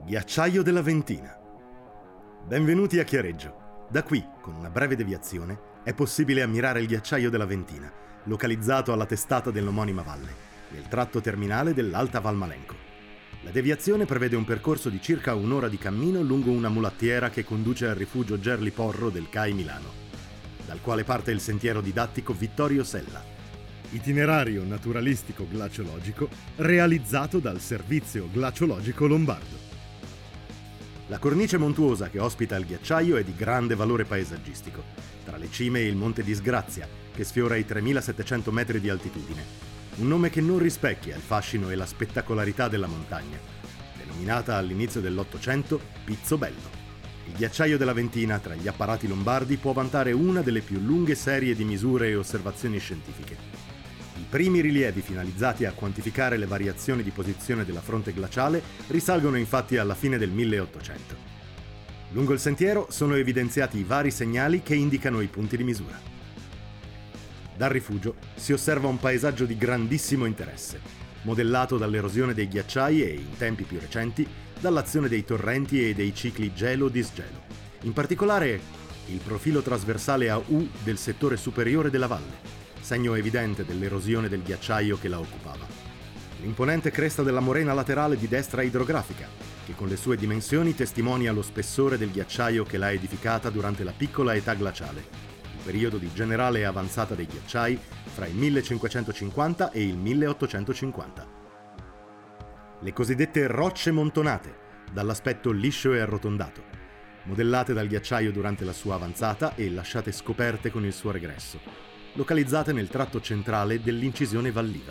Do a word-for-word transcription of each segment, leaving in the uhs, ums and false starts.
Ghiacciaio dell'Aventina. Benvenuti a Chiareggio. Da qui, con una breve deviazione, è possibile ammirare il ghiacciaio dell'Aventina, localizzato alla testata dell'omonima valle, nel tratto terminale dell'Alta Val Malenco. La deviazione prevede un percorso di circa un'ora di cammino lungo una mulattiera che conduce al rifugio Gerli Porro del C A I Milano, dal quale parte il sentiero didattico Vittorio Sella, itinerario naturalistico-glaciologico realizzato dal Servizio Glaciologico Lombardo. La cornice montuosa che ospita il ghiacciaio è di grande valore paesaggistico. Tra le cime il Monte Disgrazia, che sfiora i tremilasettecento metri di altitudine, un nome che non rispecchia il fascino e la spettacolarità della montagna, denominata all'inizio dell'Ottocento Pizzobello. Il ghiacciaio dell'Aventina, tra gli apparati lombardi, può vantare una delle più lunghe serie di misure e osservazioni scientifiche. I primi rilievi finalizzati a quantificare le variazioni di posizione della fronte glaciale risalgono infatti alla fine del milleottocento. Lungo il sentiero sono evidenziati i vari segnali che indicano i punti di misura. Dal rifugio si osserva un paesaggio di grandissimo interesse, modellato dall'erosione dei ghiacciai e, in tempi più recenti, dall'azione dei torrenti e dei cicli gelo-disgelo. In particolare, il profilo trasversale a U del settore superiore della valle, segno evidente dell'erosione del ghiacciaio che la occupava. L'imponente cresta della morena laterale di destra idrografica, che con le sue dimensioni testimonia lo spessore del ghiacciaio che l'ha edificata durante la piccola età glaciale, il periodo di generale avanzata dei ghiacciai fra il millecinquecentocinquanta e il milleottocentocinquanta. Le cosiddette rocce montonate, dall'aspetto liscio e arrotondato, modellate dal ghiacciaio durante la sua avanzata e lasciate scoperte con il suo regresso, localizzate nel tratto centrale dell'incisione valliva.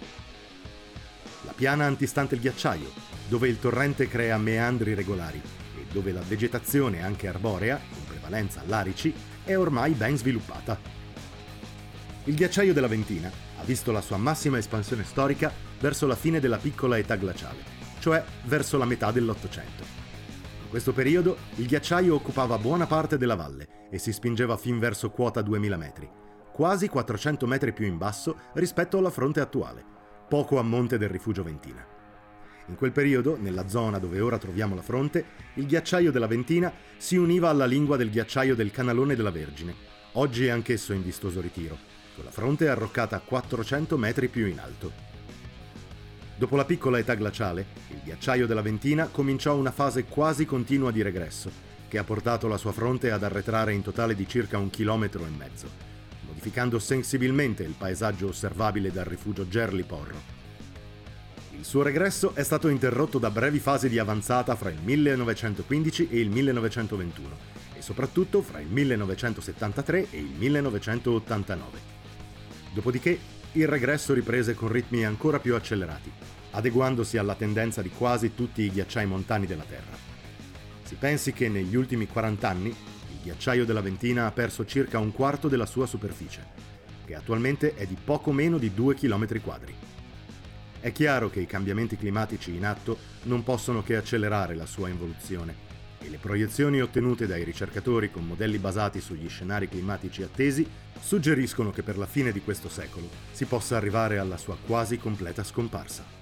La piana antistante il ghiacciaio, dove il torrente crea meandri regolari e dove la vegetazione, anche arborea, in prevalenza larici, è ormai ben sviluppata. Il ghiacciaio dell'Aventina ha visto la sua massima espansione storica verso la fine della piccola età glaciale, cioè verso la metà dell'Ottocento. In questo periodo il ghiacciaio occupava buona parte della valle e si spingeva fin verso quota duemila metri, quasi quattrocento metri più in basso rispetto alla fronte attuale, poco a monte del rifugio Ventina. In quel periodo, nella zona dove ora troviamo la fronte, il ghiacciaio dell'Aventina si univa alla lingua del ghiacciaio del Canalone della Vergine, oggi è anch'esso in vistoso ritiro, con la fronte arroccata quattrocento metri più in alto. Dopo la piccola età glaciale, il ghiacciaio dell'Aventina cominciò una fase quasi continua di regresso, che ha portato la sua fronte ad arretrare in totale di circa un chilometro e mezzo, modificando sensibilmente il paesaggio osservabile dal rifugio Gerli Porro. Il suo regresso è stato interrotto da brevi fasi di avanzata fra il millenovecentoquindici e il millenovecentoventuno e soprattutto fra il millenovecentosettantatré e il millenovecentottantanove. Dopodiché il regresso riprese con ritmi ancora più accelerati, adeguandosi alla tendenza di quasi tutti i ghiacciai montani della Terra. Si pensi che negli ultimi quaranta anni il ghiacciaio dell'Aventina ha perso circa un quarto della sua superficie, che attualmente è di poco meno di due chilometri quadri. È chiaro che i cambiamenti climatici in atto non possono che accelerare la sua involuzione e le proiezioni ottenute dai ricercatori con modelli basati sugli scenari climatici attesi suggeriscono che per la fine di questo secolo si possa arrivare alla sua quasi completa scomparsa.